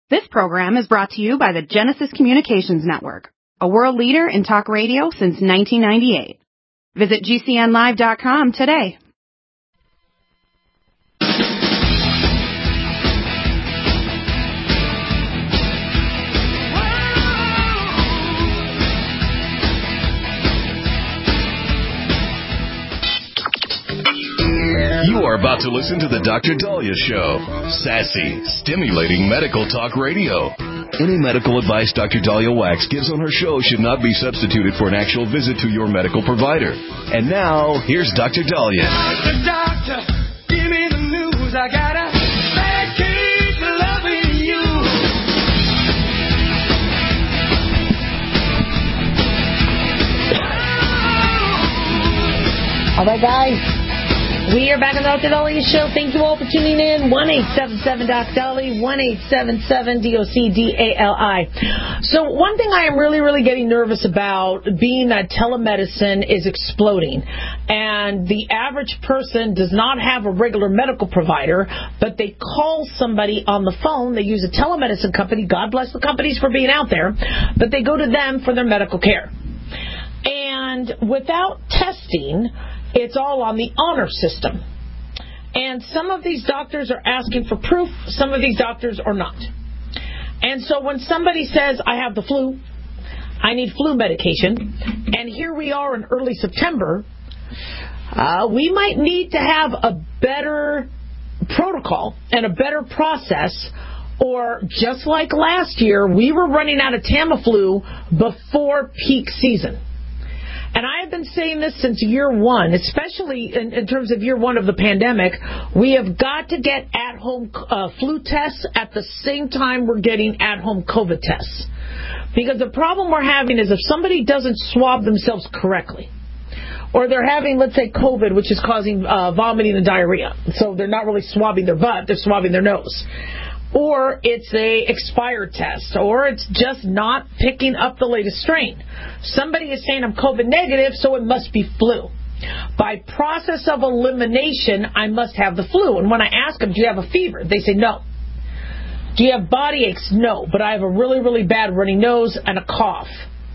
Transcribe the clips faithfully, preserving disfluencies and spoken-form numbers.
This program is brought to you by the Genesis Communications Network, a world leader in talk radio since nineteen ninety-eight. Visit G C N live dot com today. You are about to listen to the Doctor Daliah Show. Sassy, stimulating medical talk radio. Any medical advice Doctor Daliah Wax gives on her show should not be substituted for an actual visit to your medical provider. And now, here's Doctor Daliah. Doctor, doctor, give me the news. I got a bad case of loving you. All right, guys. We are back on the Doctor Daliah Show. Thank you all for tuning in. one eight seven seven Doc Dali, one eight seven seven D O C D A L I. So one thing I am really, really getting nervous about being that telemedicine is exploding. And the average person does not have a regular medical provider, but they call somebody on the phone. They use a telemedicine company. God bless the companies for being out there. But they go to them for their medical care. And without testing, it's all on the honor system. And some of these doctors are asking for proof. Some of these doctors are not. And so when somebody says, I have the flu, I need flu medication, and here we are in early September, uh, we might need to have a better protocol and a better process. Or just like last year, we were running out of Tamiflu before peak season. And I have been saying this since year one, especially in, in terms of year one of the pandemic. We have got to get at-home uh, flu tests at the same time we're getting at-home COVID tests. Because the problem we're having is if somebody doesn't swab themselves correctly, or they're having, let's say, COVID, which is causing uh, vomiting and diarrhea. So they're not really swabbing their butt, they're swabbing their nose. Or it's a expired test, or it's just not picking up the latest strain. Somebody is saying I'm COVID negative, so it must be flu. By process of elimination, I must have the flu. And when I ask them, do you have a fever? They say no. Do you have body aches? No, but I have a really, really bad runny nose and a cough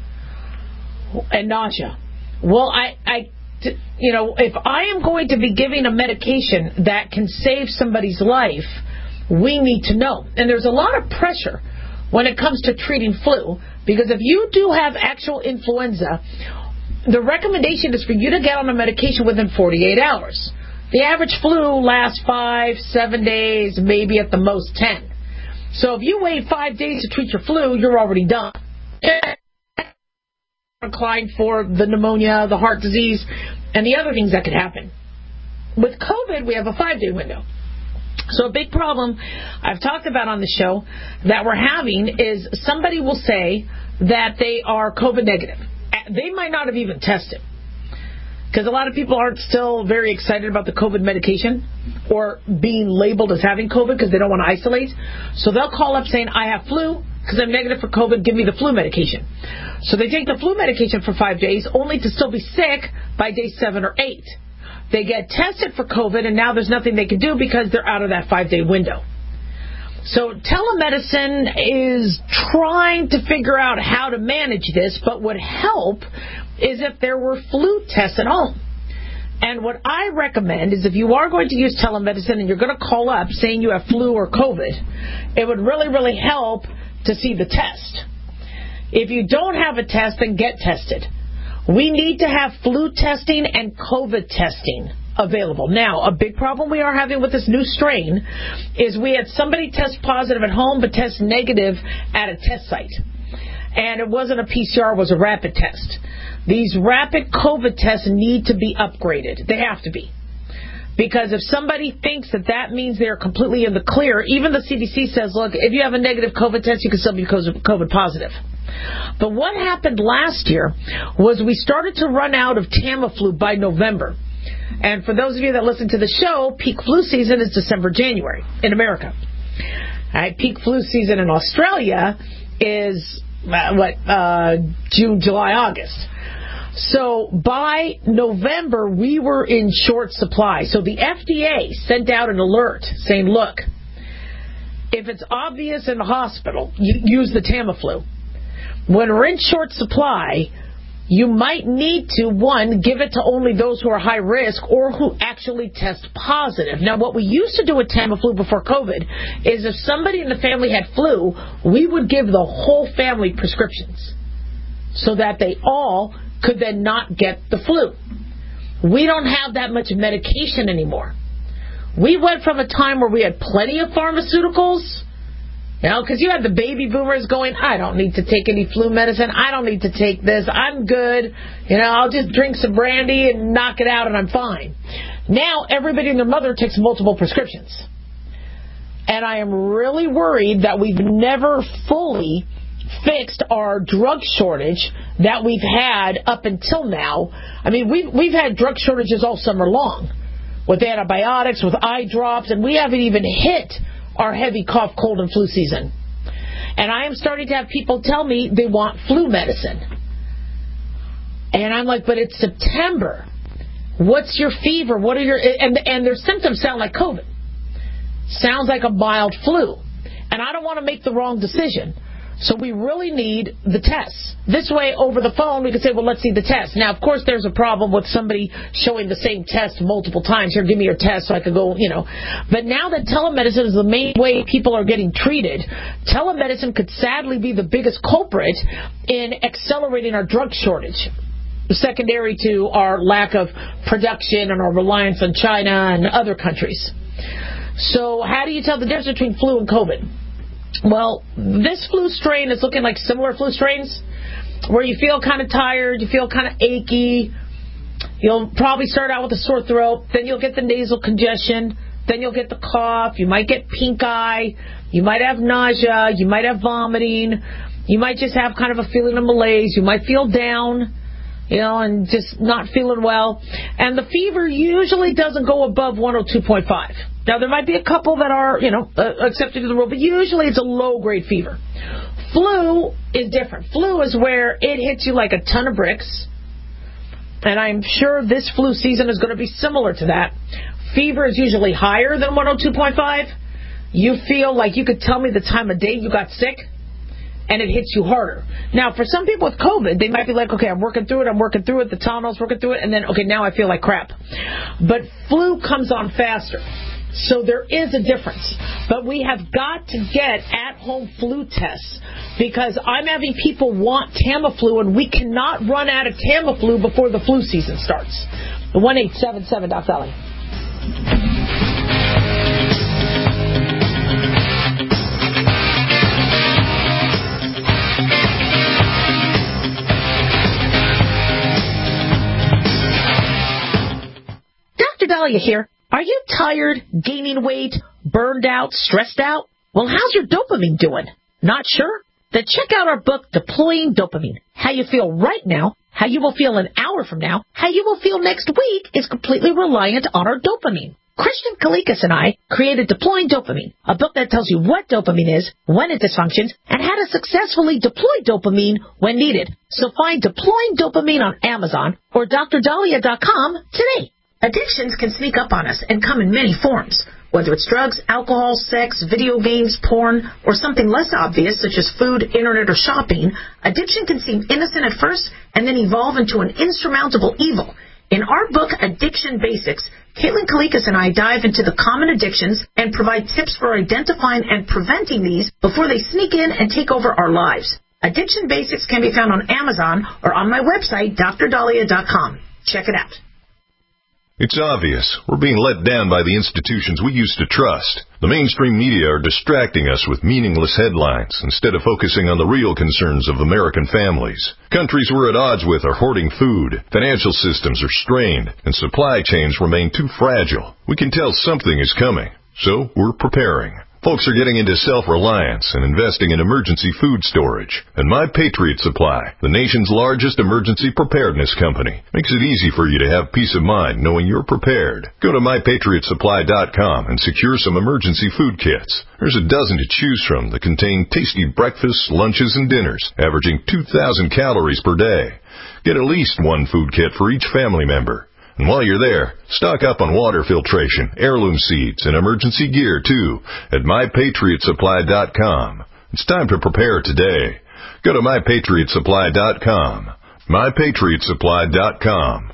and nausea. Well, I, I, you know, if I am going to be giving a medication that can save somebody's life, we need to know. And there's a lot of pressure when it comes to treating flu, because if you do have actual influenza, the recommendation is for you to get on a medication within forty-eight hours. The average flu lasts five, seven days, maybe at the most ten. So if you wait five days to treat your flu, you're already done. Decline for the pneumonia, the heart disease, and the other things that could happen. With COVID, we have a five-day window. So a big problem I've talked about on the show that we're having is somebody will say that they are COVID negative. They might not have even tested, because a lot of people aren't still very excited about the COVID medication or being labeled as having COVID because they don't want to isolate. So they'll call up saying, I have flu because I'm negative for COVID, give me the flu medication. So they take the flu medication for five days only to still be sick by day seven or eight. They get tested for COVID, and now there's nothing they can do because they're out of that five-day window. So telemedicine is trying to figure out how to manage this, but what would help is if there were flu tests at home. And what I recommend is if you are going to use telemedicine and you're going to call up saying you have flu or COVID, it would really, really help to see the test. If you don't have a test, then get tested. We need to have flu testing and COVID testing available. Now, a big problem we are having with this new strain is we had somebody test positive at home but test negative at a test site. And it wasn't a P C R, it was a rapid test. These rapid COVID tests need to be upgraded. They have to be. Because if somebody thinks that that means they're completely in the clear, even the C D C says, look, if you have a negative COVID test, you can still be COVID positive. But what happened last year was we started to run out of Tamiflu by November. And for those of you that listen to the show, peak flu season is December, January in America. All right, peak flu season in Australia is, uh, what, uh, June, July, August. So by November, we were in short supply. So the F D A sent out an alert saying, look, if it's obvious in the hospital, you use the Tamiflu. When we're in short supply, you might need to, one, give it to only those who are high risk or who actually test positive. Now, what we used to do with Tamiflu before COVID is if somebody in the family had flu, we would give the whole family prescriptions so that they all could then not get the flu. We don't have that much medication anymore. We went from a time where we had plenty of pharmaceuticals, you know, because you had the baby boomers going, I don't need to take any flu medicine. I don't need to take this. I'm good. You know, I'll just drink some brandy and knock it out and I'm fine. Now everybody and their mother takes multiple prescriptions. And I am really worried that we've never fully fixed our drug shortage that we've had up until now. I mean, we've, we've had drug shortages all summer long with antibiotics, with eye drops, and we haven't even hit our heavy cough, cold, and flu season. And I am starting to have people tell me they want flu medicine. And I'm like, but it's September. What's your fever? What are your... And, and their symptoms sound like COVID. Sounds like a mild flu. And I don't want to make the wrong decision. So we really need the tests. This way, over the phone, we can say, well, let's see the test. Now, of course, there's a problem with somebody showing the same test multiple times. Here, give me your test so I can go, you know. But now that telemedicine is the main way people are getting treated, telemedicine could sadly be the biggest culprit in accelerating our drug shortage, secondary to our lack of production and our reliance on China and other countries. So how do you tell the difference between flu and COVID? Well, this flu strain is looking like similar flu strains, where you feel kind of tired, you feel kind of achy. You'll probably start out with a sore throat, then you'll get the nasal congestion, then you'll get the cough, you might get pink eye, you might have nausea, you might have vomiting, you might just have kind of a feeling of malaise, you might feel down, you know, and just not feeling well. And the fever usually doesn't go above one oh two point five. Now, there might be a couple that are, you know, uh, accepted to the rule, but usually it's a low-grade fever. Flu is different. Flu is where it hits you like a ton of bricks, and I'm sure this flu season is going to be similar to that. Fever is usually higher than one oh two point five. You feel like you could tell me the time of day you got sick, and it hits you harder. Now, for some people with COVID, they might be like, okay, I'm working through it, I'm working through it, the Tylenol's working through it, and then, okay, now I feel like crap. But flu comes on faster. So there is a difference. But we have got to get at-home flu tests because I'm having people want Tamiflu, and we cannot run out of Tamiflu before the flu season starts. one eight seven seven Doc Dolly. Doctor Dahlia here. Are you tired, gaining weight, burned out, stressed out? Well, how's your dopamine doing? Not sure? Then check out our book, Deploying Dopamine. How you feel right now, how you will feel an hour from now, how you will feel next week is completely reliant on our dopamine. Christian Kalikas and I created Deploying Dopamine, a book that tells you what dopamine is, when it dysfunctions, and how to successfully deploy dopamine when needed. So find Deploying Dopamine on Amazon or D R Dahlia dot com today. Addictions can sneak up on us and come in many forms. Whether it's drugs, alcohol, sex, video games, porn, or something less obvious such as food, internet, or shopping, addiction can seem innocent at first and then evolve into an insurmountable evil. In our book, Addiction Basics, Caitlin Kalikas and I dive into the common addictions and provide tips for identifying and preventing these before they sneak in and take over our lives. Addiction Basics can be found on Amazon or on my website, D R Dahlia dot com. Check it out. It's obvious. We're being let down by the institutions we used to trust. The mainstream media are distracting us with meaningless headlines instead of focusing on the real concerns of American families. Countries we're at odds with are hoarding food, financial systems are strained, and supply chains remain too fragile. We can tell something is coming, so we're preparing. Folks are getting into self-reliance and investing in emergency food storage. And My Patriot Supply, the nation's largest emergency preparedness company, makes it easy for you to have peace of mind knowing you're prepared. Go to my patriot supply dot com and secure some emergency food kits. There's a dozen to choose from that contain tasty breakfasts, lunches, and dinners, averaging two thousand calories per day. Get at least one food kit for each family member. And while you're there, stock up on water filtration, heirloom seeds, and emergency gear, too, at my patriot supply dot com. It's time to prepare today. Go to my patriot supply dot com. my patriot supply dot com.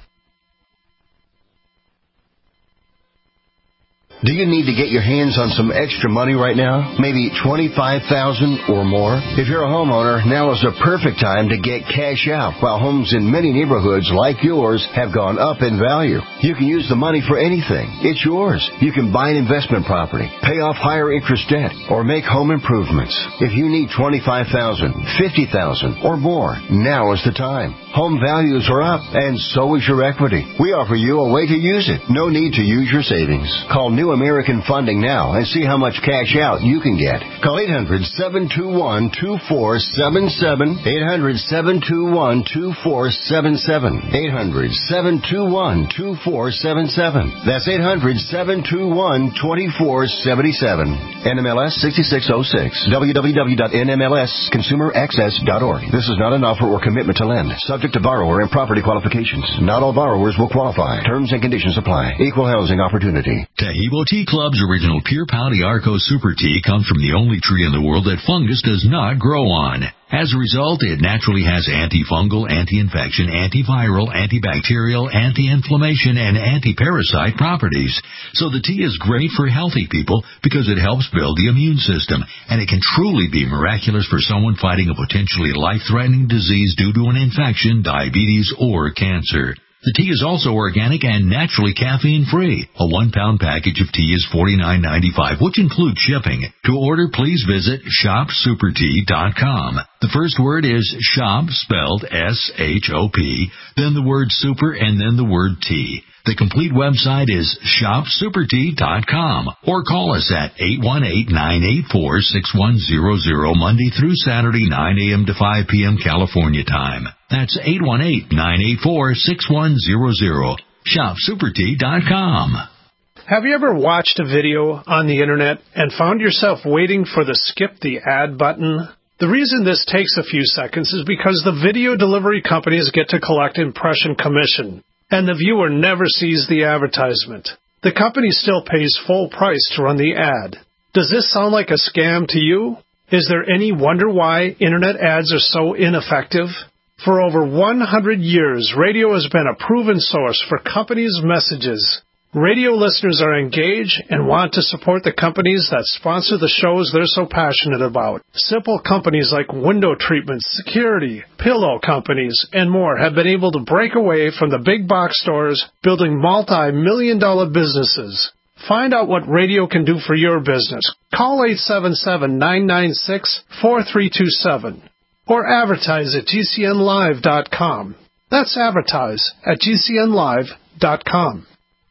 Do you need to get your hands on some extra money right now? Maybe twenty-five thousand dollars or more? If you're a homeowner, now is the perfect time to get cash out while homes in many neighborhoods like yours have gone up in value. You can use the money for anything. It's yours. You can buy an investment property, pay off higher interest debt, or make home improvements. If you need twenty-five thousand dollars, fifty thousand dollars, or more, now is the time. Home values are up, and so is your equity. We offer you a way to use it. No need to use your savings. Call New American Funding now and see how much cash out you can get. Call eight hundred, seven two one, two four seven seven, eight hundred, seven two one, two four seven seven, eight hundred, seven two one, two four seven seven. That's eight hundred, seven two one, two four seven seven. N M L S sixty-six oh six. w w w dot n m l s consumer access dot org. This is not an offer or commitment to lend. Subject to borrower and property qualifications. Not all borrowers will qualify. Terms and conditions apply. Equal housing opportunity. Tahibo Tea Club's original Pure Pau D'Arco Super Tea comes from the only tree in the world that fungus does not grow on. As a result, it naturally has antifungal, anti-infection, antiviral, antibacterial, anti-inflammation, and anti-parasite properties. So the tea is great for healthy people because it helps build the immune system, and it can truly be miraculous for someone fighting a potentially life-threatening disease due to an infection, diabetes, or cancer. The tea is also organic and naturally caffeine-free. A one-pound package of tea is forty-nine ninety-five, which includes shipping. To order, please visit shop super tea dot com. The first word is shop, spelled S H O P, then the word super, and then the word tea. The complete website is shop super tea dot com, or call us at eight one eight, nine eight four, six one zero zero Monday through Saturday, nine a.m. to five p.m. California time. That's eight one eight, nine eight four, six one zero zero. shop super tea dot com. Have you ever watched a video on the internet and found yourself waiting for the skip the ad button? The reason this takes a few seconds is because the video delivery companies get to collect impression commission, and the viewer never sees the advertisement. The company still pays full price to run the ad. Does this sound like a scam to you? Is there any wonder why internet ads are so ineffective? For over one hundred years, radio has been a proven source for companies' messages. Radio listeners are engaged and want to support the companies that sponsor the shows they're so passionate about. Simple companies like window treatment, security, pillow companies, and more have been able to break away from the big box stores, building multi-million dollar businesses. Find out what radio can do for your business. Call eight seven seven, nine nine six, four three two seven or advertise at G C N live dot com. That's advertise at G C N live dot com.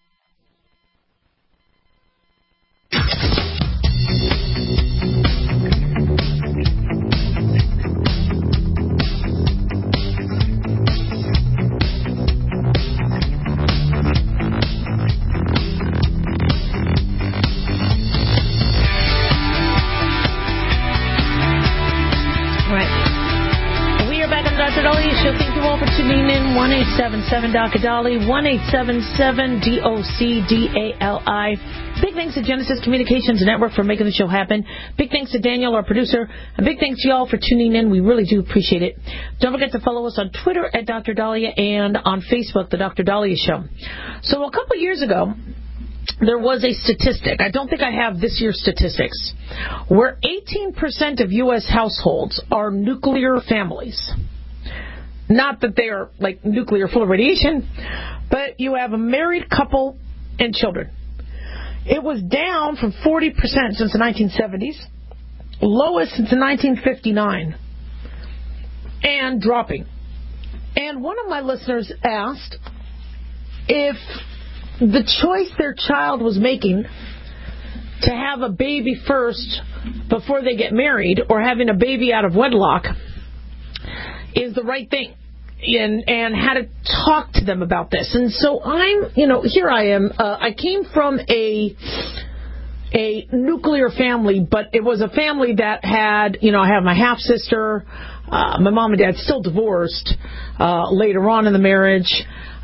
Doctor Dolly Show. Thank you all for tuning in. one eight seven seven D O C Dolly, one eight seven seven D O C D A L I. Big thanks to Genesis Communications Network for making the show happen. Big thanks to Daniel, our producer. And big thanks to y'all for tuning in. We really do appreciate it. Don't forget to follow us on Twitter at Doctor Dahlia and on Facebook, The Doctor Dahlia Show. So a couple years ago, there was a statistic. I don't think I have this year's statistics, where eighteen percent of U S households are nuclear families. Not that they are like nuclear full of radiation, but you have a married couple and children. It was down from forty percent since the nineteen seventies, lowest since nineteen fifty-nine, and dropping. And one of my listeners asked if the choice their child was making to have a baby first before they get married, or having a baby out of wedlock, is the right thing, and and how to talk to them about this. And so I'm, you know, here I am. Uh, I came from a a nuclear family, but it was a family that had, you know, I have my half sister. Uh, my mom and dad still divorced uh, later on in the marriage.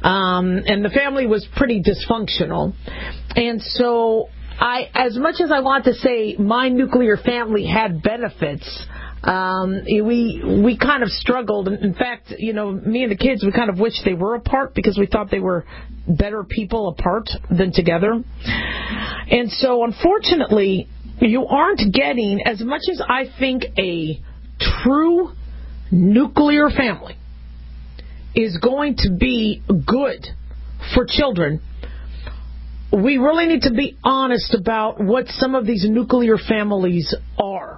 Um, and the family was pretty dysfunctional. And so, I, as much as I want to say my nuclear family had benefits, um, we we kind of struggled. In fact, you know, me and the kids, we kind of wished they were apart because we thought they were better people apart than together. And so, unfortunately, you aren't getting, as much as I think a true nuclear family is going to be good for children, we really need to be honest about what some of these nuclear families are.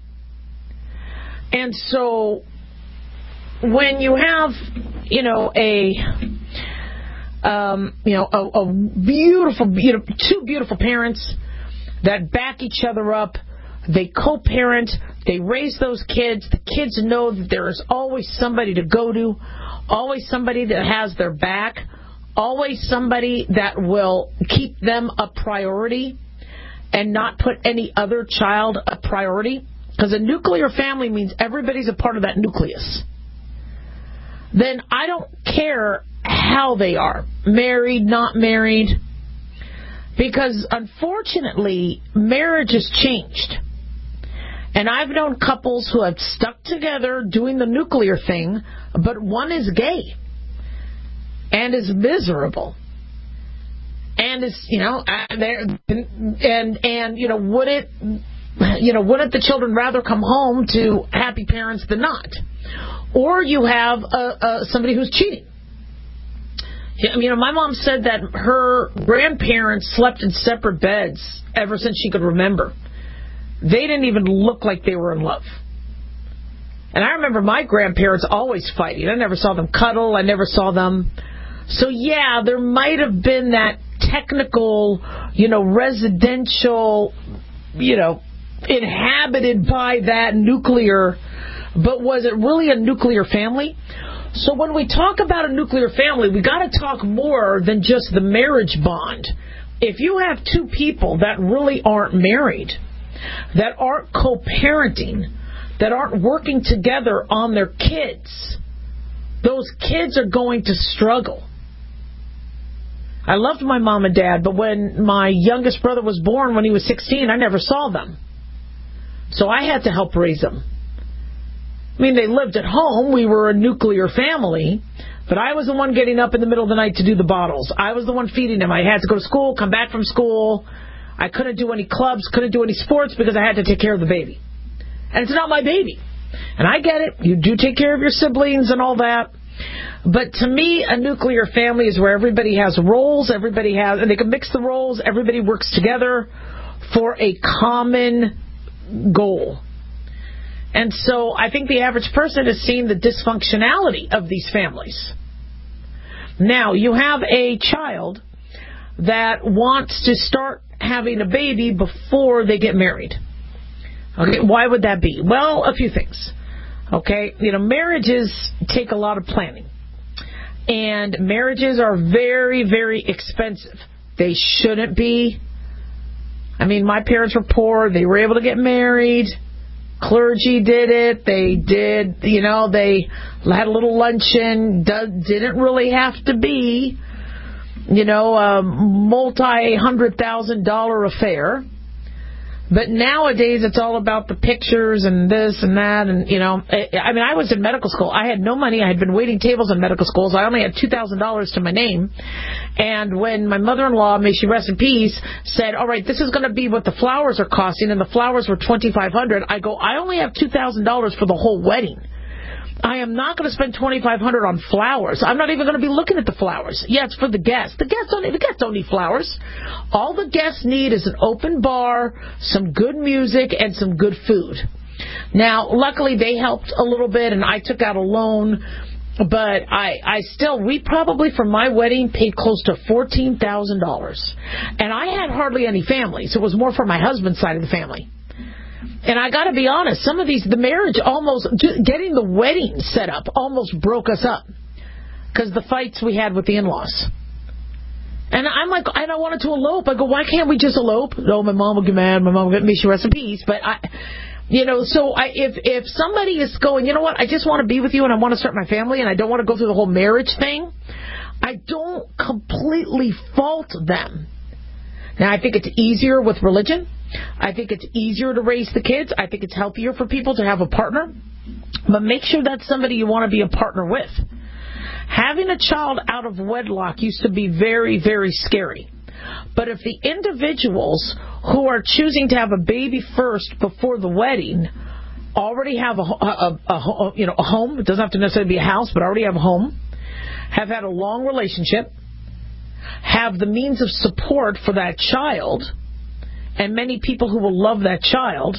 And so when you have, you know, a um, you know, a, a beautiful, beautiful, two beautiful parents that back each other up, they co-parent, they raise those kids, the kids know that there is always somebody to go to, always somebody that has their back, always somebody that will keep them a priority and not put any other child a priority. Because a nuclear family means everybody's a part of that nucleus. Then I don't care how they are, married, not married, because unfortunately marriage has changed. And I've known couples who have stuck together doing the nuclear thing, but one is gay and is miserable. And is, you know, and, and, and you know, would it, you know, wouldn't the children rather come home to happy parents than not? Or you have a, a, somebody who's cheating. I mean, you know, my mom said that her grandparents slept in separate beds ever since she could remember. They didn't even look like they were in love. And I remember my grandparents always fighting. I never saw them cuddle. I never saw them. So, yeah, there might have been that technical, you know, residential, you know, inhabited by that nuclear, but was it really a nuclear family? So when we talk about a nuclear family, we got to talk more than just the marriage bond. If you have two people that really aren't married, that aren't co-parenting, that aren't working together on their kids, those kids are going to struggle. I loved my mom and dad, but when my youngest brother was born when he was sixteen, I never saw them. So I had to help raise them. I mean, they lived at home. We were a nuclear family, but I was the one getting up in the middle of the night to do the bottles. I was the one feeding them. I had to go to school, come back from school. I couldn't do any clubs, couldn't do any sports because I had to take care of the baby. And it's not my baby. And I get it. You do take care of your siblings and all that. But to me, a nuclear family is where everybody has roles, everybody has, and they can mix the roles, everybody works together for a common goal. And so I think the average person has seen the dysfunctionality of these families. Now, you have a child that wants to start having a baby before they get married. Okay, why would that be? Well, a few things. Okay, you know, marriages take a lot of planning. And marriages are very, very expensive. They shouldn't be. I mean, my parents were poor. They were able to get married. Clergy did it. They did, you know, they had a little luncheon. Didn't really have to be, you know, a multi-hundred thousand dollar affair. But nowadays, it's all about the pictures and this and that. And, you know, I mean, I was in medical school. I had no money. I had been waiting tables in medical schools. I only had two thousand dollars to my name. And when my mother-in-law, may she rest in peace, said, all right, this is going to be what the flowers are costing, and the flowers were twenty-five hundred dollars, I go, I only have two thousand dollars for the whole wedding. I am not going to spend twenty-five hundred dollars on flowers. I'm not even going to be looking at the flowers. Yeah, it's for the guests. The guests don't need, the guests don't need flowers. All the guests need is an open bar, some good music, and some good food. Now, luckily, they helped a little bit, and I took out a loan. But I, I still, we probably, for my wedding, paid close to fourteen thousand dollars. And I had hardly any family, so it was more for my husband's side of the family. And I got to be honest, some of these, the marriage almost, getting the wedding set up almost broke us up because the fights we had with the in-laws. And I'm like, I don't want it to elope. I go, why can't we just elope? No, my mom will get mad. My mom will get me, she rest in peace. But I, you know, so I, if if somebody is going, you know what, I just want to be with you and I want to start my family and I don't want to go through the whole marriage thing, I don't completely fault them. Now, I think it's easier with religion. I think it's easier to raise the kids. I think it's healthier for people to have a partner. But make sure that's somebody you want to be a partner with. Having a child out of wedlock used to be very, very scary. But if the individuals who are choosing to have a baby first before the wedding already have a, a, a, a, you know, a home, it doesn't have to necessarily be a house, but already have a home, have had a long relationship, have the means of support for that child, and many people who will love that child.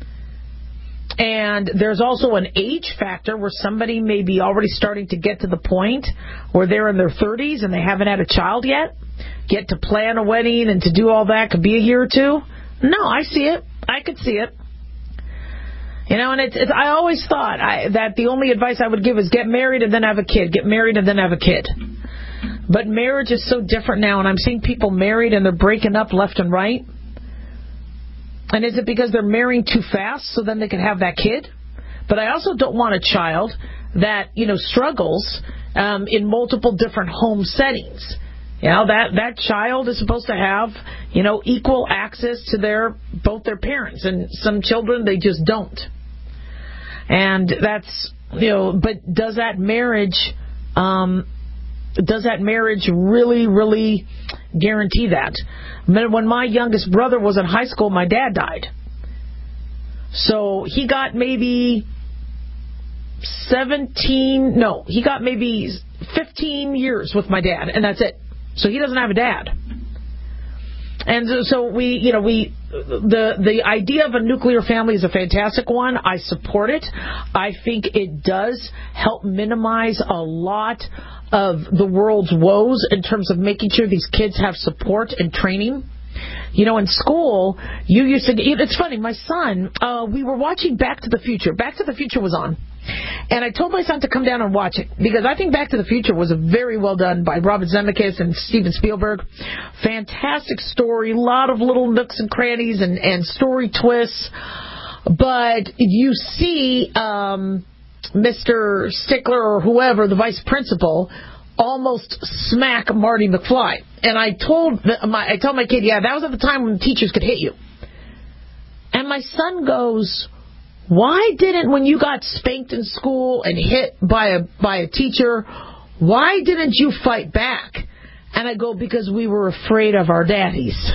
And there's also an age factor where somebody may be already starting to get to the point where they're in their thirties and they haven't had a child yet. Get to plan a wedding and to do all that could be a year or two. No, I see it. I could see it. You know, and it's, it's I always thought I, that the only advice I would give is get married and then have a kid. Get married and then have a kid. But marriage is so different now, and I'm seeing people married and they're breaking up left and right. And is it because they're marrying too fast so then they can have that kid? But I also don't want a child that, you know, struggles um, in multiple different home settings. You know, that, that child is supposed to have, you know, equal access to their both their parents. And some children, they just don't. And that's, you know, but does that marriage, um, does that marriage really, really guarantee that? When my youngest brother was in high school, my dad died. So he got maybe seventeen, no, he got maybe fifteen years with my dad, and that's it. So he doesn't have a dad. And so we, you know, we, the the idea of a nuclear family is a fantastic one. I support it. I think it does help minimize a lot of the world's woes in terms of making sure these kids have support and training. You know, in school, you used to, it's funny, my son, uh, we were watching Back to the Future. Back to the Future was on. And I told my son to come down and watch it, because I think Back to the Future was very well done by Robert Zemeckis and Steven Spielberg. Fantastic story, a lot of little nooks and crannies and, and story twists. But you see um, Mister Stickler or whoever, the vice principal, almost smack Marty McFly. And I told the, my, I told my kid, yeah, that was at the time when teachers could hit you. And my son goes, why didn't, when you got spanked in school and hit by a by a teacher, why didn't you fight back? And I go, because we were afraid of our daddies.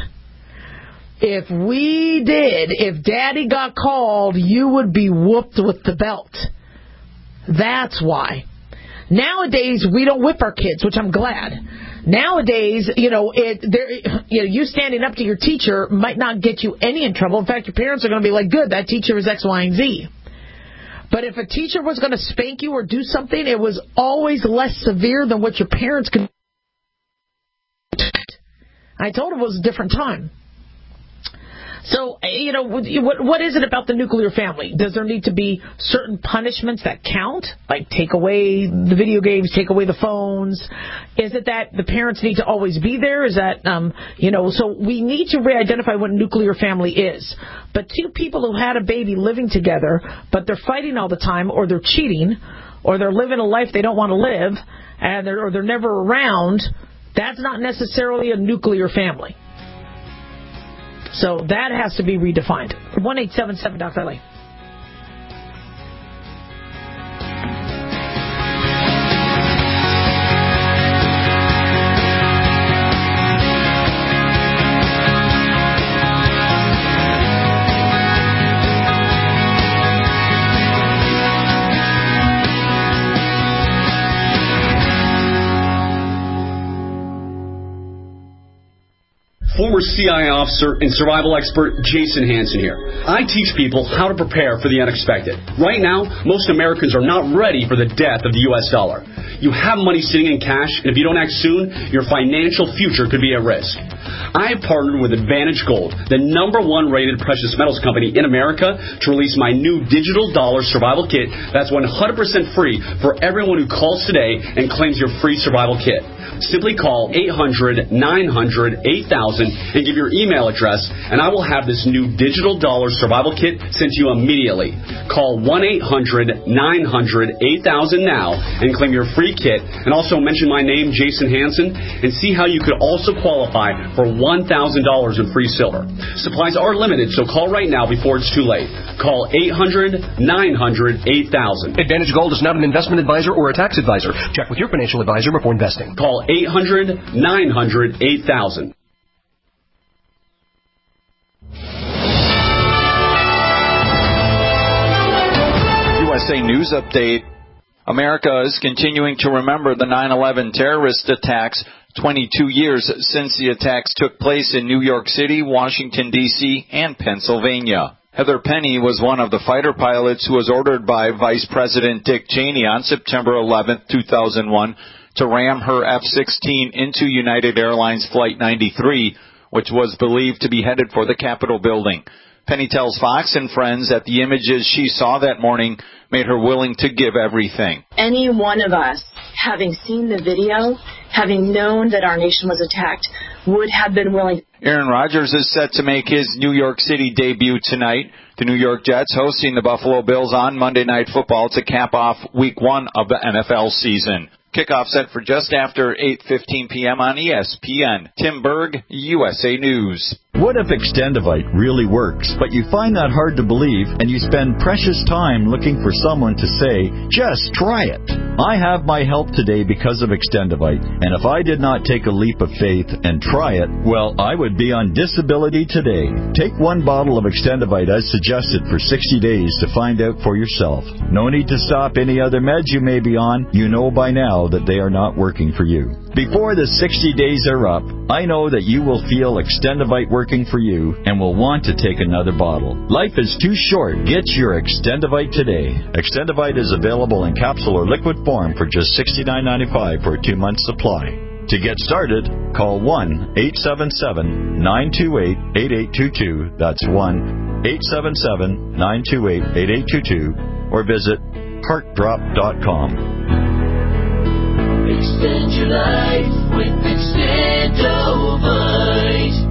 If we did, if daddy got called, you would be whooped with the belt. That's why. Nowadays, we don't whip our kids, which I'm glad. Nowadays, you know, it, there, you know, you standing up to your teacher might not get you any in trouble. In fact, your parents are going to be like, good, that teacher is X, Y, and Z. But if a teacher was going to spank you or do something, it was always less severe than what your parents could do. I told him it was a different time. So, you know, what what is it about the nuclear family? Does there need to be certain punishments that count? Like take away the video games, take away the phones? Is it that the parents need to always be there? Is that, um, you know, so we need to re-identify what nuclear family is. But two people who had a baby living together, but they're fighting all the time, or they're cheating, or they're living a life they don't want to live, and they're, or they're never around, that's not necessarily a nuclear family. So that has to be redefined. one eight seven seven Doctor L A. Former C I A officer and survival expert Jason Hansen here. I teach people how to prepare for the unexpected. Right now, most Americans are not ready for the death of the U S dollar. You have money sitting in cash, and if you don't act soon, your financial future could be at risk. I have partnered with Advantage Gold, the number one rated precious metals company in America, to release my new digital dollar survival kit that's one hundred percent free for everyone who calls today and claims your free survival kit. Simply call eight hundred, nine hundred, eight thousand and give your email address, and I will have this new digital dollar survival kit sent to you immediately. Call one eight hundred, nine hundred, eight thousand now and claim your free kit, and also mention my name, Jason Hansen, and see how you could also qualify for one thousand dollars in free silver. Supplies are limited, so call right now before it's too late. Call eight hundred, nine hundred, eight thousand. Advantage Gold is not an investment advisor or a tax advisor. Check with your financial advisor before investing. Call eight hundred, nine hundred, eight thousand. U S A News Update. America is continuing to remember the nine eleven terrorist attacks twenty-two years since the attacks took place in New York City, Washington, D C, and Pennsylvania. Heather Penny was one of the fighter pilots who was ordered by Vice President Dick Cheney on September eleventh, two thousand one, to ram her F sixteen into United Airlines Flight ninety-three, which was believed to be headed for the Capitol building. Penny tells Fox and Friends that the images she saw that morning made her willing to give everything. Any one of us, having seen the video, having known that our nation was attacked, would have been willing. Aaron Rodgers is set to make his New York City debut tonight. The New York Jets hosting the Buffalo Bills on Monday Night Football to cap off week one of the N F L season. Kickoff set for just after eight fifteen p.m. on E S P N. Tim Berg, U S A News. What if Extendivite really works, but you find that hard to believe and you spend precious time looking for someone to say, just try it? I have my help today because of Extendivite, and if I did not take a leap of faith and try it, well, I would be on disability today. Take one bottle of Extendivite as suggested for sixty days to find out for yourself. No need to stop any other meds you may be on. You know by now that they are not working for you. Before the sixty days are up, I know that you will feel Extendivite working for you and will want to take another bottle. Life is too short. Get your Extendivite today. Extendivite is available in capsule or liquid form for just sixty-nine ninety-five for a two-month supply. To get started, call one eight seven seven, nine two eight, eight eight two two. That's one eight seven seven, nine two eight, eight eight two two, or visit heart drop dot com. Extend your life with Extendovite.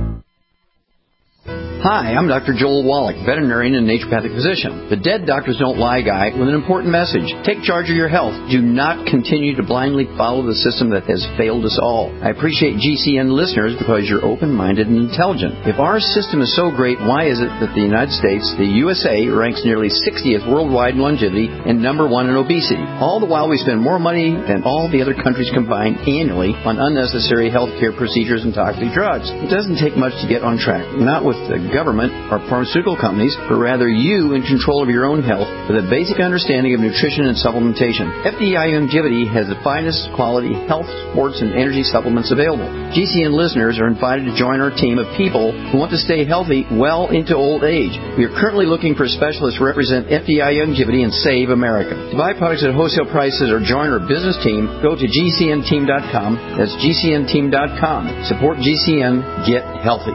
Hi, I'm Doctor Joel Wallach, veterinarian and naturopathic physician. The Dead Doctors Don't Lie guy with an important message. Take charge of your health. Do not continue to blindly follow the system that has failed us all. I appreciate G C N listeners because you're open-minded and intelligent. If our system is so great, why is it that the United States, the U S A, ranks nearly sixtieth worldwide in longevity and number one in obesity? All the while we spend more money than all the other countries combined annually on unnecessary health care procedures and toxic drugs. It doesn't take much to get on track. Not with the government or pharmaceutical companies, but rather you in control of your own health with a basic understanding of nutrition and supplementation. F D I Longevity has the finest quality health, sports, and energy supplements available. G C N listeners are invited to join our team of people who want to stay healthy well into old age. We are currently looking for specialists to represent F D I Longevity and Save America. To buy products at wholesale prices or join our business team, go to G C N team dot com. That's G C N team dot com. Support G C N. Get healthy.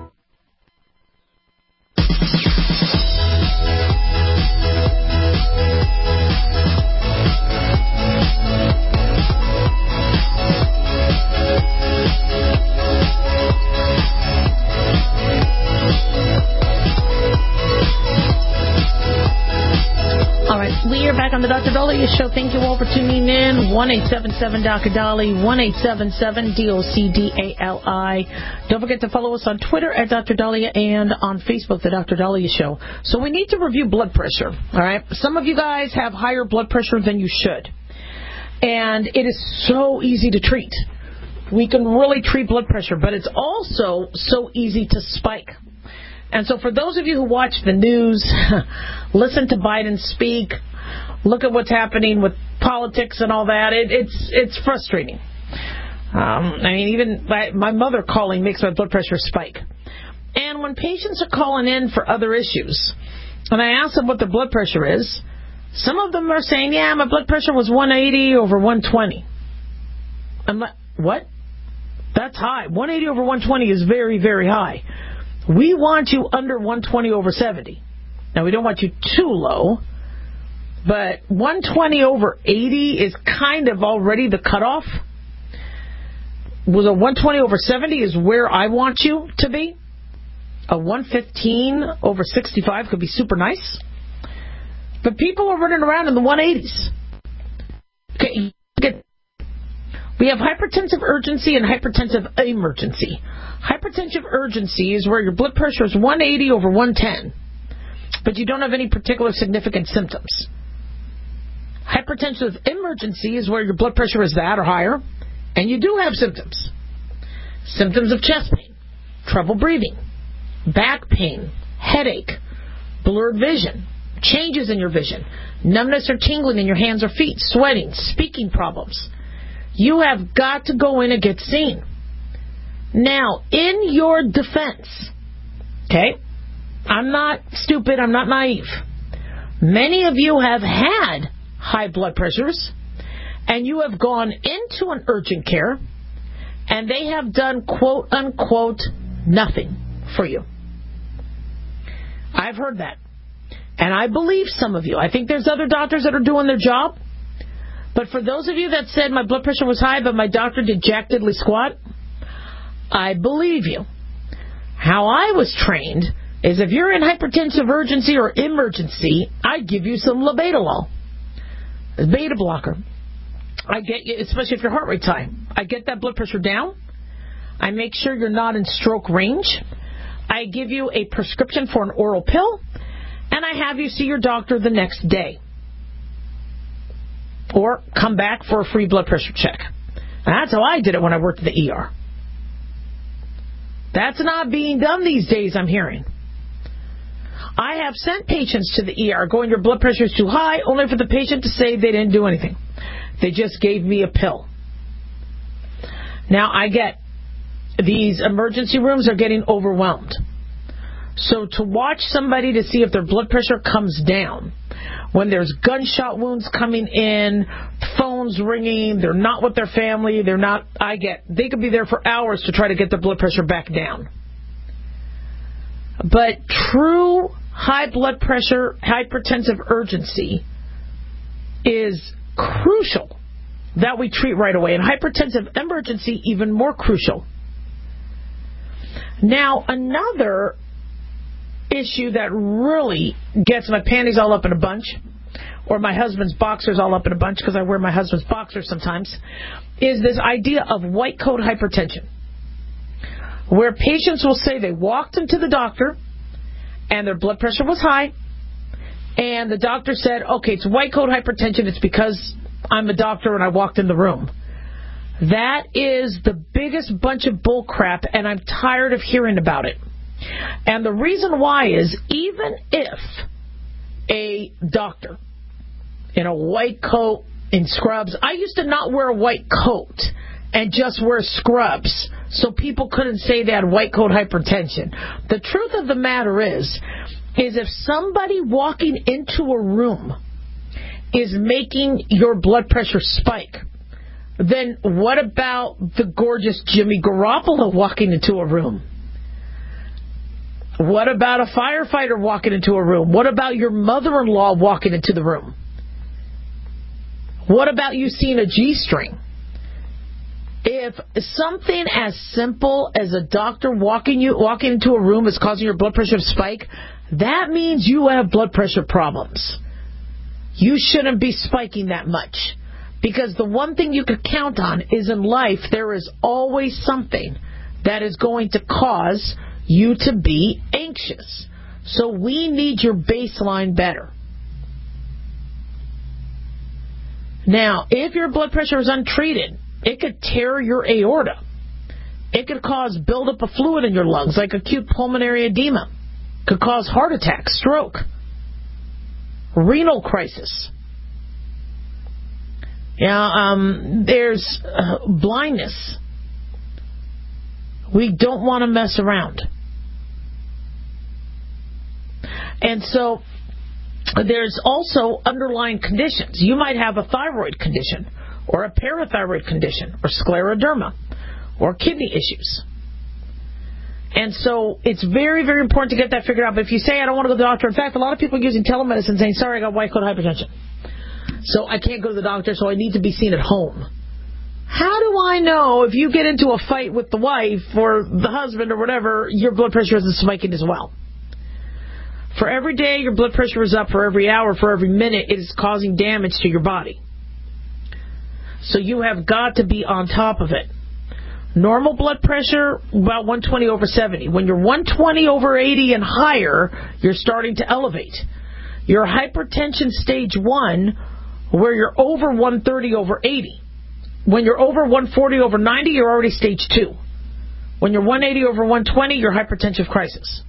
Back on the Doctor Dahlia Show. Thank you all for tuning in. one eight seven seven Doctor Dolly, one eight seven seven D O C D A L I. Don't forget to follow us on Twitter at Doctor Dahlia and on Facebook, The Doctor Dahlia Show. So we need to review blood pressure, all right? Some of you guys have higher blood pressure than you should. And it is so easy to treat. We can really treat blood pressure, but it's also so easy to spike. And so for those of you who watch the news, listen to Biden speak, look at what's happening with politics and all that, it, it's it's frustrating. Um, I mean, even my, my mother calling makes my blood pressure spike. And when patients are calling in for other issues, and I ask them what their blood pressure is, some of them are saying, yeah, my blood pressure was one eighty over one twenty. I'm like, what? That's high. one eighty over one twenty is very, very high. We want you under one twenty over seventy. Now, we don't want you too low, but one twenty over eighty is kind of already the cutoff. was a one twenty over seventy is where I want you to be. A one fifteen over sixty-five could be super nice. But people are running around in the one eighties. Okay, we have hypertensive urgency and hypertensive emergency. Hypertensive urgency is where your blood pressure is one eighty over one ten, but you don't have any particular significant symptoms. Hypertensive emergency is where your blood pressure is that or higher, and you do have symptoms. Symptoms of chest pain, trouble breathing, back pain, headache, blurred vision, changes in your vision, numbness or tingling in your hands or feet, sweating, speaking problems. You have got to go in and get seen. Now, in your defense, okay, I'm not stupid, I'm not naive. Many of you have had high blood pressures, and you have gone into an urgent care, and they have done, quote, unquote, nothing for you. I've heard that. And I believe some of you. I think there's other doctors that are doing their job. But for those of you that said my blood pressure was high, but my doctor did jack diddly squat, I believe you. How I was trained is if you're in hypertensive urgency or emergency, I give you some labetalol, a beta blocker. I get you, especially if your heart rate's high. I get that blood pressure down. I make sure you're not in stroke range. I give you a prescription for an oral pill, and I have you see your doctor the next day. Or come back for a free blood pressure check. That's how I did it when I worked at the E R. That's not being done these days, I'm hearing. I have sent patients to the E R going, your blood pressure is too high, only for the patient to say they didn't do anything. They just gave me a pill. Now, I get these emergency rooms are getting overwhelmed. So to watch somebody to see if their blood pressure comes down, when there's gunshot wounds coming in, phones ringing, they're not with their family, they're not, I get, they could be there for hours to try to get their blood pressure back down. But true high blood pressure, hypertensive urgency is crucial that we treat right away. And hypertensive emergency, even more crucial. Now, another issue that really gets my panties all up in a bunch, or my husband's boxers all up in a bunch, because I wear my husband's boxers sometimes, is this idea of white coat hypertension, where patients will say they walked into the doctor and their blood pressure was high, and the doctor said, okay, it's white coat hypertension, it's because I'm a doctor and I walked in the room. That is the biggest bunch of bull crap, and I'm tired of hearing about it. And the reason why is, even if a doctor in a white coat, in scrubs, I used to not wear a white coat and just wear scrubs so people couldn't say they had white coat hypertension. The truth of the matter is, is if somebody walking into a room is making your blood pressure spike, then what about the gorgeous Jimmy Garoppolo walking into a room? What about a firefighter walking into a room? What about your mother-in-law walking into the room? What about you seeing a G-string? If something as simple as a doctor walking you walking into a room is causing your blood pressure to spike, that means you have blood pressure problems. You shouldn't be spiking that much. Because the one thing you could count on is in life, there is always something that is going to cause you to be anxious. So we need your baseline better. Now, if your blood pressure is untreated, it could tear your aorta. It could cause buildup of fluid in your lungs, like acute pulmonary edema. It could cause heart attack, stroke, renal crisis. Yeah, um, there's uh, blindness. We don't want to mess around. And so there's also underlying conditions. You might have a thyroid condition, or a parathyroid condition, or scleroderma, or kidney issues. And so it's very, very important to get that figured out. But if you say, I don't want to go to the doctor, in fact, a lot of people are using telemedicine saying, sorry, I got white coat hypertension, so I can't go to the doctor, so I need to be seen at home. How do I know if you get into a fight with the wife or the husband or whatever, your blood pressure isn't spiking as well? For every day your blood pressure is up, for every hour, for every minute, it is causing damage to your body. So you have got to be on top of it. Normal blood pressure, about one twenty over seventy. When you're one twenty over eighty and higher, you're starting to elevate. Your hypertension stage one, where you're over one thirty over eighty. When you're over one forty over ninety, you're already stage two. When you're one eighty over one twenty, you're hypertensive crisis.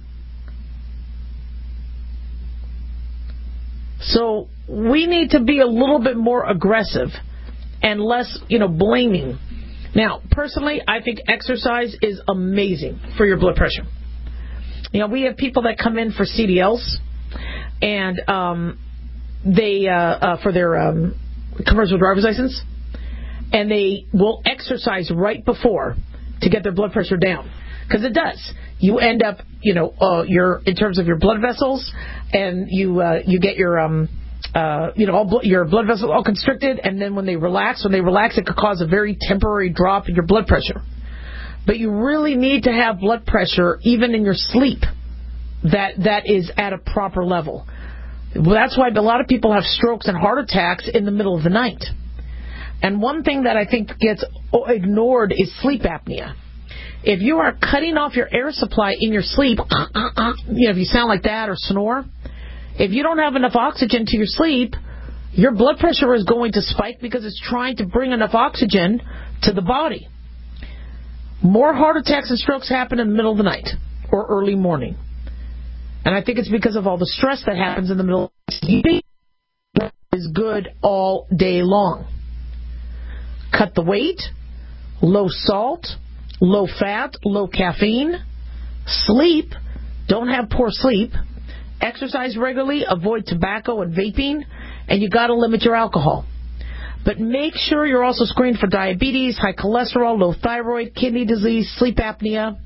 So we need to be a little bit more aggressive and less, you know, blaming. Now, personally, I think exercise is amazing for your blood pressure. You know, we have people that come in for C D Ls, and um, they, uh, uh, for their um, commercial driver's license, and they will exercise right before to get their blood pressure down. Because it does. You end up, you know, uh, your in terms of your blood vessels, and you uh, you get your um uh you know all bl- your blood vessels all constricted, and then when they relax, when they relax, it could cause a very temporary drop in your blood pressure. But you really need to have blood pressure even in your sleep that that is at a proper level. Well, that's why a lot of people have strokes and heart attacks in the middle of the night. And one thing that I think gets ignored is sleep apnea. If you are cutting off your air supply in your sleep, uh, uh, uh, you know, if you sound like that or snore, if you don't have enough oxygen to your sleep, your blood pressure is going to spike because it's trying to bring enough oxygen to the body. More heart attacks and strokes happen in the middle of the night or early morning. And I think it's because of all the stress that happens in the middle of the night. Is good all day long. Cut the weight, low salt, low fat, low caffeine, sleep, don't have poor sleep, exercise regularly, avoid tobacco and vaping, and you got to limit your alcohol. But make sure you're also screened for diabetes, high cholesterol, low thyroid, kidney disease, sleep apnea.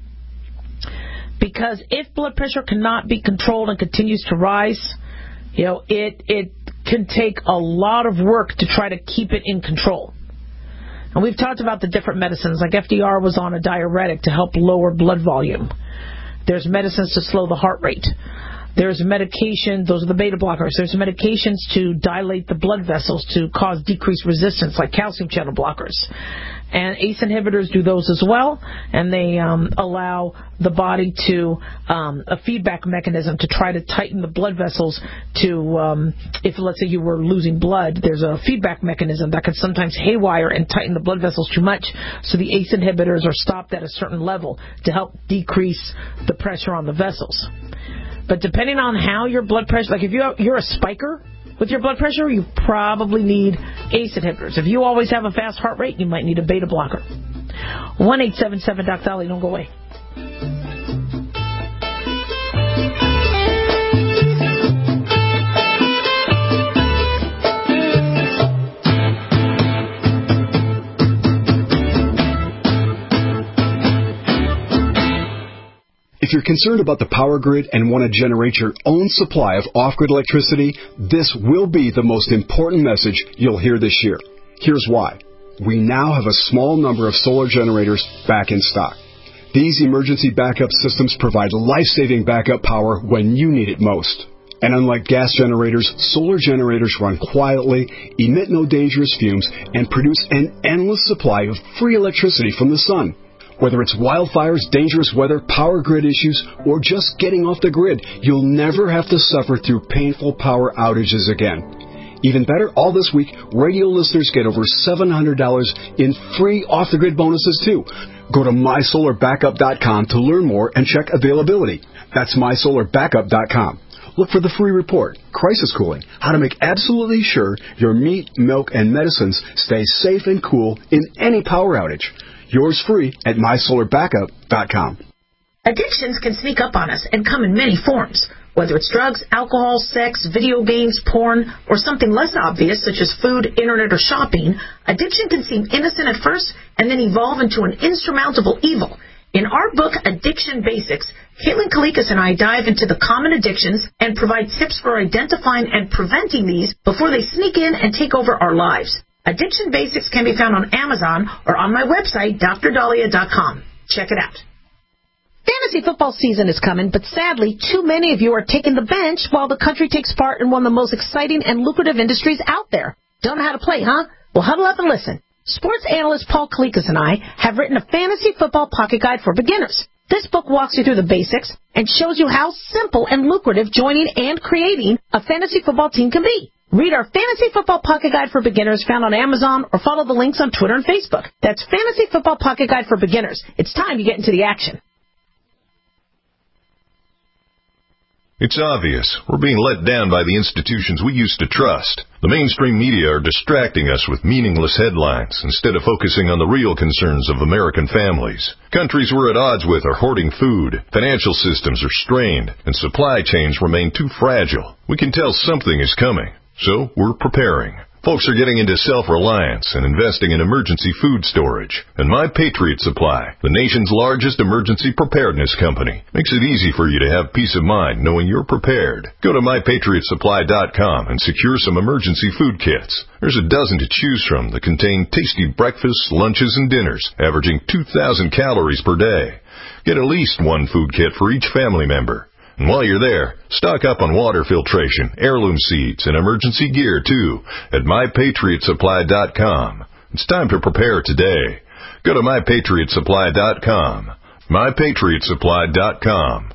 Because if blood pressure cannot be controlled and continues to rise, you know, it it can take a lot of work to try to keep it in control. And we've talked about the different medicines, like F D R was on a diuretic to help lower blood volume. There's medicines to slow the heart rate. There's medication, those are the beta blockers. There's medications to dilate the blood vessels to cause decreased resistance, like calcium channel blockers. And A C E inhibitors do those as well, and they um, allow the body to, um, a feedback mechanism to try to tighten the blood vessels to, um, if let's say you were losing blood, there's a feedback mechanism that can sometimes haywire and tighten the blood vessels too much, so the A C E inhibitors are stopped at a certain level to help decrease the pressure on the vessels. But depending on how your blood pressure, like if you have, you're a spiker with your blood pressure, you probably need A C E inhibitors. If you always have a fast heart rate, you might need a beta blocker. one eight seven seven Doc Dolly, don't go away. If you're concerned about the power grid and want to generate your own supply of off-grid electricity, this will be the most important message you'll hear this year. Here's why. We now have a small number of solar generators back in stock. These emergency backup systems provide life-saving backup power when you need it most. And unlike gas generators, solar generators run quietly, emit no dangerous fumes, and produce an endless supply of free electricity from the sun. Whether it's wildfires, dangerous weather, power grid issues, or just getting off the grid, you'll never have to suffer through painful power outages again. Even better, all this week, radio listeners get over seven hundred dollars in free off-the-grid bonuses, too. Go to my solar backup dot com to learn more and check availability. That's my solar backup dot com. Look for the free report, Crisis Cooling, how to make absolutely sure your meat, milk, and medicines stay safe and cool in any power outage. Yours free at my solar backup dot com. Addictions can sneak up on us and come in many forms. Whether it's drugs, alcohol, sex, video games, porn, or something less obvious such as food, internet, or shopping, addiction can seem innocent at first and then evolve into an insurmountable evil. In our book, Addiction Basics, Caitlin Kalikas and I dive into the common addictions and provide tips for identifying and preventing these before they sneak in and take over our lives. Addiction Basics can be found on Amazon or on my website, D R Dahlia dot com. Check it out. Fantasy football season is coming, but sadly, too many of you are taking the bench while the country takes part in one of the most exciting and lucrative industries out there. Don't know how to play, huh? Well, huddle up and listen. Sports analyst Paul Kalikas and I have written a fantasy football pocket guide for beginners. This book walks you through the basics and shows you how simple and lucrative joining and creating a fantasy football team can be. Read our Fantasy Football Pocket Guide for Beginners found on Amazon or follow the links on Twitter and Facebook. That's Fantasy Football Pocket Guide for Beginners. It's time to get into the action. It's obvious. We're being let down by the institutions we used to trust. The mainstream media are distracting us with meaningless headlines instead of focusing on the real concerns of American families. Countries we're at odds with are hoarding food, financial systems are strained, and supply chains remain too fragile. We can tell something is coming, so we're preparing. Folks are getting into self-reliance and investing in emergency food storage. And My Patriot Supply, the nation's largest emergency preparedness company, makes it easy for you to have peace of mind knowing you're prepared. Go to my patriot supply dot com and secure some emergency food kits. There's a dozen to choose from that contain tasty breakfasts, lunches, and dinners, averaging two thousand calories per day. Get at least one food kit for each family member. And while you're there, stock up on water filtration, heirloom seeds, and emergency gear, too, at my patriot supply dot com. It's time to prepare today. Go to my patriot supply dot com. my patriot supply dot com.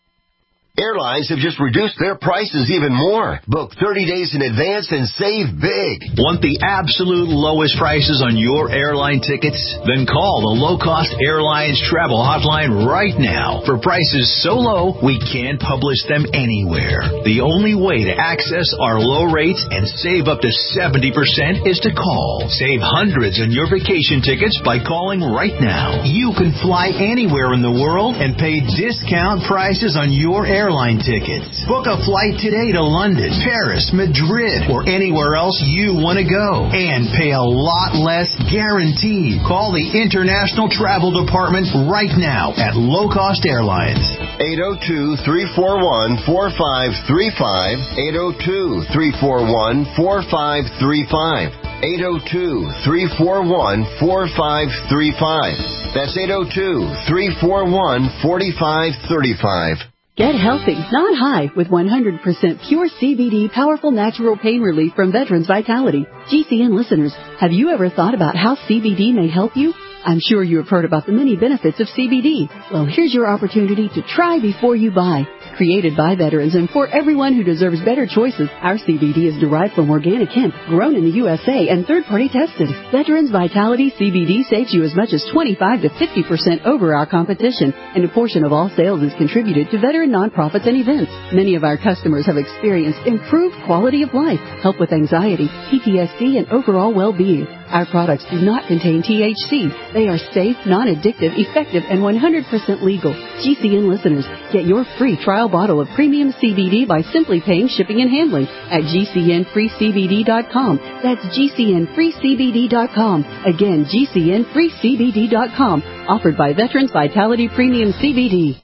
Airlines have just reduced their prices even more. Book thirty days in advance and save big. Want the absolute lowest prices on your airline tickets? Then call the Low Cost Airlines Travel Hotline right now. For prices so low, we can't publish them anywhere. The only way to access our low rates and save up to seventy percent is to call. Save hundreds on your vacation tickets by calling right now. You can fly anywhere in the world and pay discount prices on your airline tickets. Book a flight today to London, Paris, Madrid, or anywhere else you want to go. And pay a lot less guaranteed. Call the International Travel Department right now at Low Cost Airlines. eight oh two, three four one, four five three five. eight oh two, three four one, four five three five. eight oh two, three four one, four five three five. That's eight oh two, three four one, four five three five. Get healthy, not high, with one hundred percent pure C B D powerful natural pain relief from Veterans Vitality. G C N listeners, have you ever thought about how C B D may help you? I'm sure you have heard about the many benefits of C B D. Well, here's your opportunity to try before you buy. Created by veterans and for everyone who deserves better choices, our C B D is derived from organic hemp, grown in the U S A and third-party tested. Veterans Vitality C B D saves you as much as twenty-five to fifty percent over our competition, and a portion of all sales is contributed to veteran nonprofits and events. Many of our customers have experienced improved quality of life, help with anxiety, P T S D, and overall well-being. Our products do not contain T H C. They are safe, non-addictive, effective, and one hundred percent legal. G C N listeners, get your free trial bottle of premium C B D by simply paying shipping and handling at G C N free C B D dot com. That's G C N free C B D dot com. Again, G C N free C B D dot com. Offered by Veterans Vitality Premium C B D.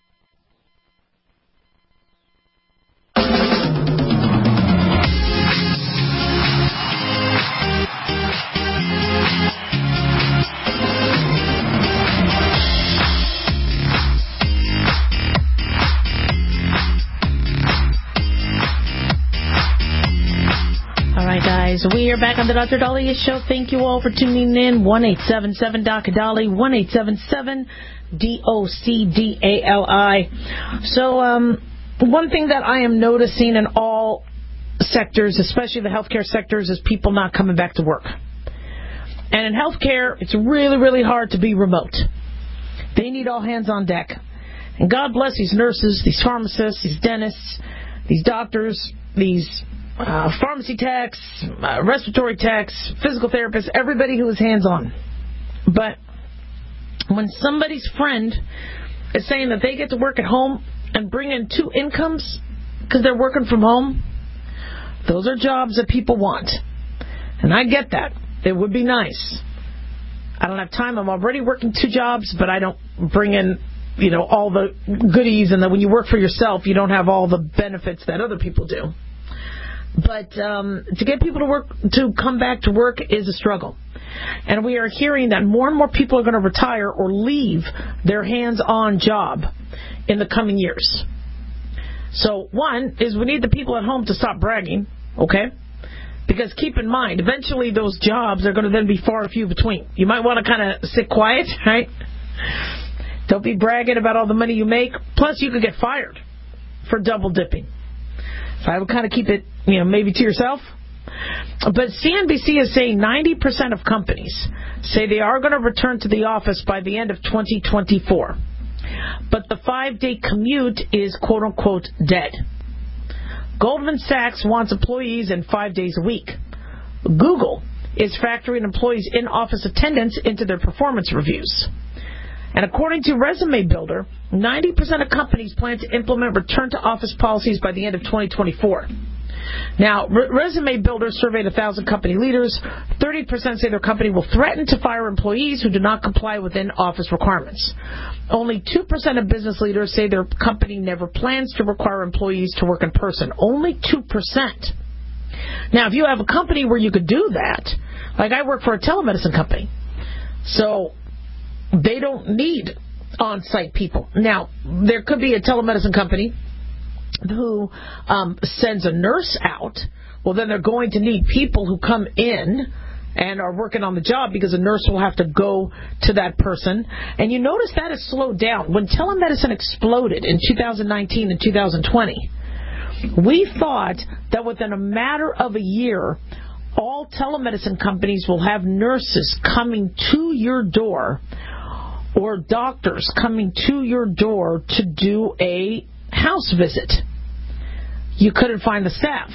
We are back on the Doctor Dahlia Show. Thank you all for tuning in. one eight seven seven D O C D A L I, one eight seven seven D O C D A L I. So, um, one thing that I am noticing in all sectors, especially the healthcare sectors, is people not coming back to work. And in healthcare, it's really, really hard to be remote. They need all hands on deck. And God bless these nurses, these pharmacists, these dentists, these doctors, these Uh, pharmacy techs, uh, respiratory techs, physical therapists, everybody who is hands-on. But when somebody's friend is saying that they get to work at home and bring in two incomes because they're working from home, those are jobs that people want. And I get that. It would be nice. I don't have time. I'm already working two jobs, but I don't bring in, you know, all the goodies. And then when you work for yourself, you don't have all the benefits that other people do. But um, to get people to work, to come back to work is a struggle. And we are hearing that more and more people are going to retire or leave their hands-on job in the coming years. So one is we need the people at home to stop bragging, okay? Because keep in mind, eventually those jobs are going to then be far and few between. You might want to kind of sit quiet, right? Don't be bragging about all the money you make. Plus, you could get fired for double dipping. So I would kind of keep it, you know, maybe to yourself. But C N B C is saying ninety percent of companies say they are going to return to the office by the end of twenty twenty-four. But the five-day commute is quote-unquote dead. Goldman Sachs wants employees in five days a week. Google is factoring employees' in-office attendance into their performance reviews. And according to Resume Builder, ninety percent of companies plan to implement return-to-office policies by the end of twenty twenty-four. Now, Re- Resume Builder surveyed one thousand company leaders. thirty percent say their company will threaten to fire employees who do not comply with in-office requirements. Only two percent of business leaders say their company never plans to require employees to work in person. Only two percent. Now, if you have a company where you could do that, like I work for a telemedicine company, so they don't need on-site people. Now, there could be a telemedicine company who um, sends a nurse out. Well, then they're going to need people who come in and are working on the job because a nurse will have to go to that person. And you notice that has slowed down. When telemedicine exploded in two thousand nineteen and two thousand twenty, we thought that within a matter of a year, all telemedicine companies will have nurses coming to your door or doctors coming to your door to do a house visit. You couldn't find the staff.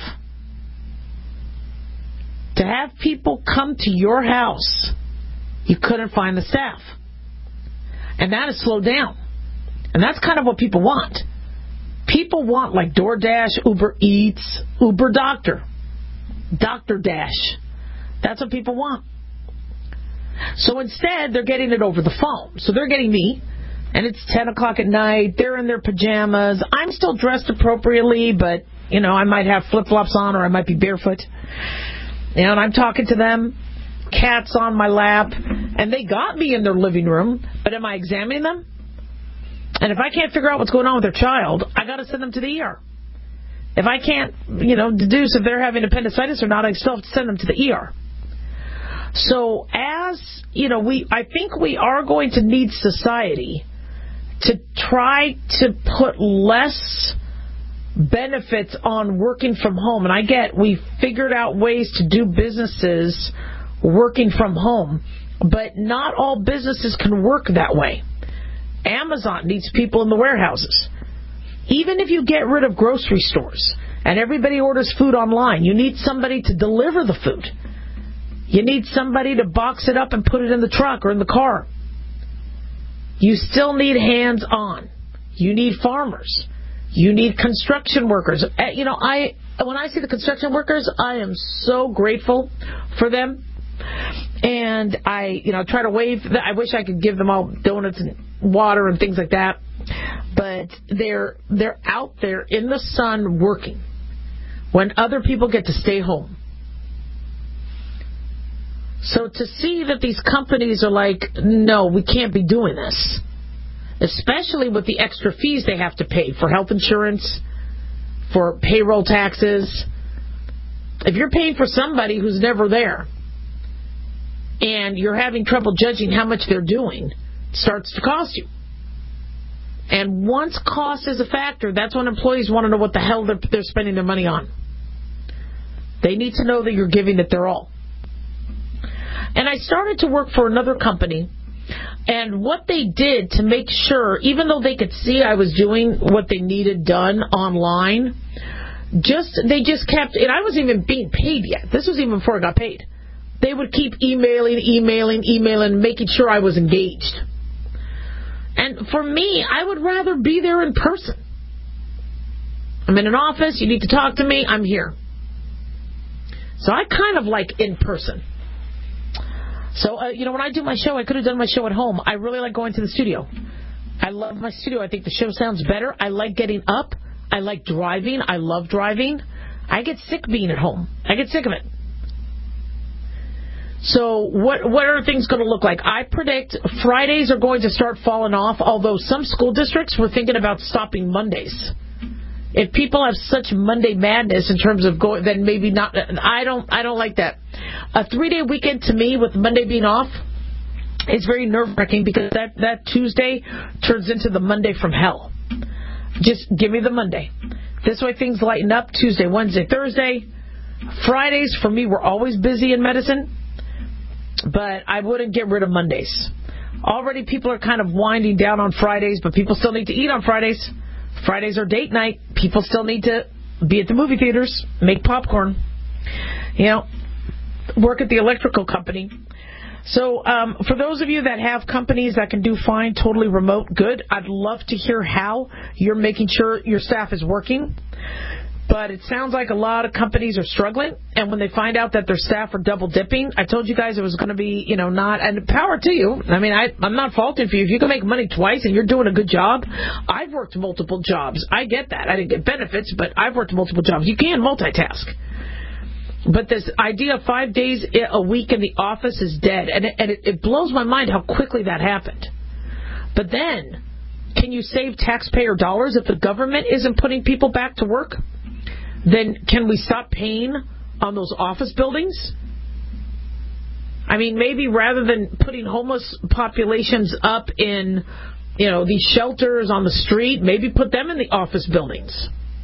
To have people come to your house, you couldn't find the staff. And that has slowed down. And that's kind of what people want. People want like DoorDash, Uber Eats, Uber Doctor, Doctor Dash. That's what people want. So instead, they're getting it over the phone. So they're getting me, and it's ten o'clock at night. They're in their pajamas. I'm still dressed appropriately, but, you know, I might have flip-flops on or I might be barefoot. And I'm talking to them, cats on my lap, and they got me in their living room, but am I examining them? And if I can't figure out what's going on with their child, I got to send them to the E R. If I can't, you know, deduce if they're having appendicitis or not, I still have to send them to the E R. So as, you know, we, I think we are going to need society to try to put less benefits on working from home. And I get we figured out ways to do businesses working from home, but not all businesses can work that way. Amazon needs people in the warehouses. Even if you get rid of grocery stores and everybody orders food online, you need somebody to deliver the food. You need somebody to box it up and put it in the truck or in the car. You still need hands-on. You need farmers. You need construction workers. You know, I when I see the construction workers, I am so grateful for them. And I, you know, try to wave. I wish I could give them all donuts and water and things like that. But they're they're out there in the sun working when other people get to stay home. So to see that these companies are like, no, we can't be doing this, especially with the extra fees they have to pay for health insurance, for payroll taxes. If you're paying for somebody who's never there and you're having trouble judging how much they're doing, it starts to cost you. And once cost is a factor, that's when employees want to know what the hell they're, they're spending their money on. They need to know that you're giving it their all. And I started to work for another company, and what they did to make sure, even though they could see I was doing what they needed done online, just they just kept, and I wasn't even being paid yet. This was even before I got paid. They would keep emailing, emailing, emailing, making sure I was engaged. And for me, I would rather be there in person. I'm in an office, you need to talk to me, I'm here. So I kind of like in person. So, uh, you know, when I do my show, I could have done my show at home. I really like going to the studio. I love my studio. I think the show sounds better. I like getting up. I like driving. I love driving. I get sick being at home. I get sick of it. So what what are things going to look like? I predict Fridays are going to start falling off, although some school districts were thinking about stopping Mondays. If people have such Monday madness in terms of going, then maybe not. I don't I don't like that. A three-day weekend to me with Monday being off is very nerve-wracking because that, that Tuesday turns into the Monday from hell. Just give me the Monday. This way things lighten up Tuesday, Wednesday, Thursday. Fridays, for me, we're always busy in medicine. But I wouldn't get rid of Mondays. Already people are kind of winding down on Fridays, but people still need to eat on Fridays. Fridays are date night. People still need to be at the movie theaters, make popcorn, you know, work at the electrical company. So um, for those of you that have companies that can do fine, totally remote, good, I'd love to hear how you're making sure your staff is working. But it sounds like a lot of companies are struggling, and when they find out that their staff are double dipping, I told you guys it was going to be, you know, not, and power to you. I mean, I, I'm not faulting for you. If you can make money twice and you're doing a good job, I've worked multiple jobs. I get that. I didn't get benefits, but I've worked multiple jobs. You can multitask. But this idea of five days a week in the office is dead, and it, and it, it blows my mind how quickly that happened. But then, can you save taxpayer dollars if the government isn't putting people back to work? Then can we stop paying on those office buildings? I mean, maybe rather than putting homeless populations up in, you know, these shelters on the street, maybe put them in the office buildings.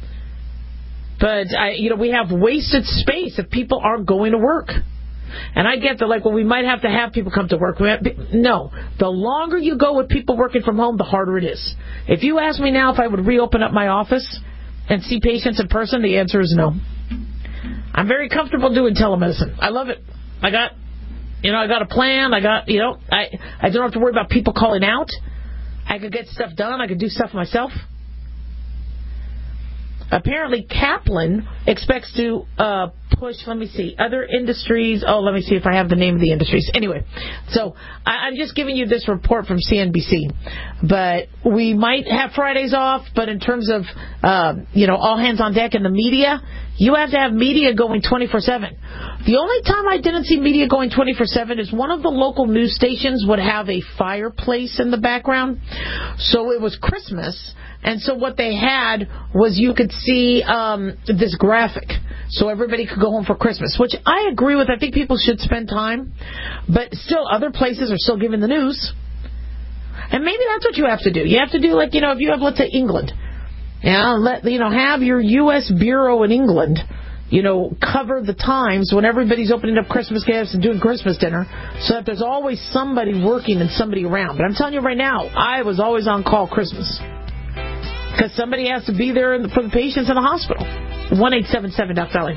But, I, you know, we have wasted space if people aren't going to work. And I get that, like, well, we might have to have people come to work. We have, no. The longer you go with people working from home, the harder it is. If you ask me now if I would reopen up my office and see patients in person, the answer is no. I'm very comfortable doing telemedicine. I love it. I got, you know, I got a plan. I got, you know, I, I don't have to worry about people calling out. I could get stuff done. I could do stuff myself. Apparently, Kaplan expects to uh, push, let me see, other industries. Oh, let me see if I have the name of the industries. Anyway, so I, I'm just giving you this report from C N B C. But we might have Fridays off, but in terms of, uh, you know, all hands on deck in the media, you have to have media going twenty-four seven. The only time I didn't see media going twenty-four seven is one of the local news stations would have a fireplace in the background. So it was Christmas. And so what they had was you could see um, this graphic. So everybody could go home for Christmas, which I agree with. I think people should spend time. But still, other places are still giving the news. And maybe that's what you have to do. You have to do, like, you know, if you have, let's say, England. Yeah, let, you know, have your U S bureau in England, you know, cover the times when everybody's opening up Christmas gifts and doing Christmas dinner so that there's always somebody working and somebody around. But I'm telling you right now, I was always on call Christmas. Because somebody has to be there in the, for the patients in the hospital. one eight seven seven Doc Dolly.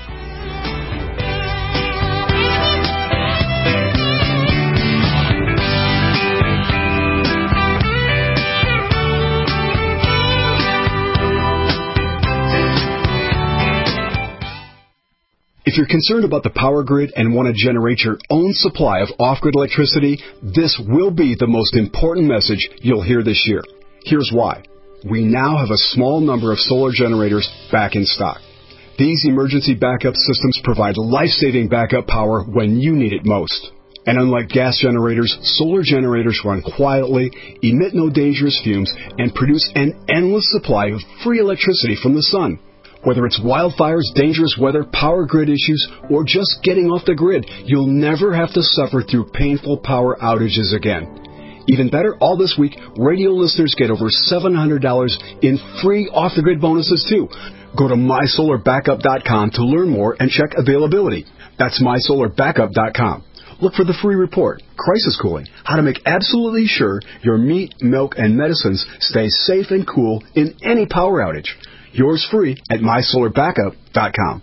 If you're concerned about the power grid and want to generate your own supply of off-grid electricity, this will be the most important message you'll hear this year. Here's why. We now have a small number of solar generators back in stock. These emergency backup systems provide life-saving backup power when you need it most. And unlike gas generators, solar generators run quietly, emit no dangerous fumes, and produce an endless supply of free electricity from the sun. Whether it's wildfires, dangerous weather, power grid issues, or just getting off the grid, you'll never have to suffer through painful power outages again. Even better, all this week, radio listeners get over seven hundred dollars in free off-the-grid bonuses, too. Go to my solar backup dot com to learn more and check availability. That's my solar backup dot com. Look for the free report, Crisis Cooling, how to make absolutely sure your meat, milk, and medicines stay safe and cool in any power outage. Yours free at my solar backup dot com.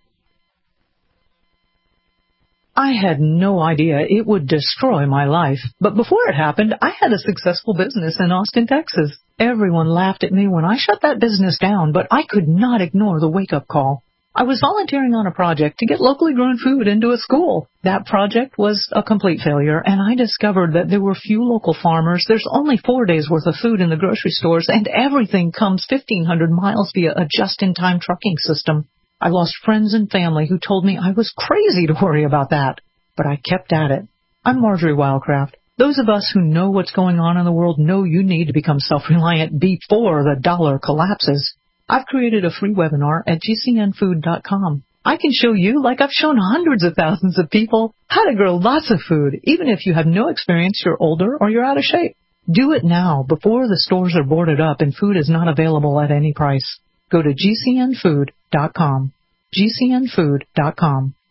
I had no idea it would destroy my life. But before it happened, I had a successful business in Austin, Texas. Everyone laughed at me when I shut that business down, but I could not ignore the wake-up call. I was volunteering on a project to get locally grown food into a school. That project was a complete failure, and I discovered that there were few local farmers. There's only four days' worth of food in the grocery stores, and everything comes fifteen hundred miles via a just-in-time trucking system. I lost friends and family who told me I was crazy to worry about that, but I kept at it. I'm Marjorie Wildcraft. Those of us who know what's going on in the world know you need to become self-reliant before the dollar collapses. I've created a free webinar at G C N food dot com. I can show you, like I've shown hundreds of thousands of people, how to grow lots of food, even if you have no experience, you're older, or you're out of shape. Do it now, before the stores are boarded up and food is not available at any price. Go to G C N food dot com. G C N food dot com.